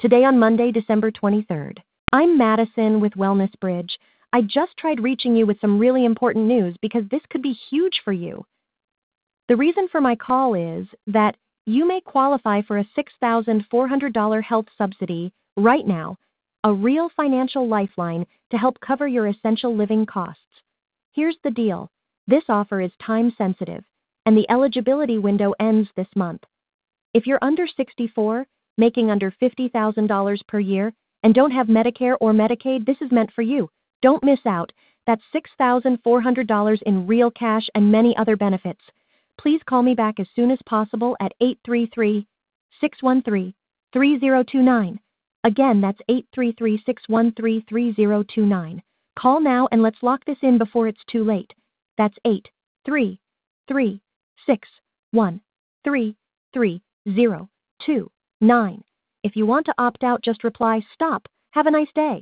Today on Monday, December 23rd. I'm Madison with Wellness Bridge. I just tried reaching you with some really important news because this could be huge for you. The reason for my call is that you may qualify for a $6,400 health subsidy right now, a real financial lifeline to help cover your essential living costs. Here's the deal. This offer is time sensitive, and the eligibility window ends this month. If you're under 64, making under $50,000 per year, and don't have Medicare or Medicaid, this is meant for you. Don't miss out. That's $6,400 in real cash and many other benefits. Please call me back as soon as possible at 833-613-3029. Again, that's 833-613-3029. Call now and let's lock this in before it's too late. That's 833-613-3029. If you want to opt out, just reply, "Stop. Have a nice day."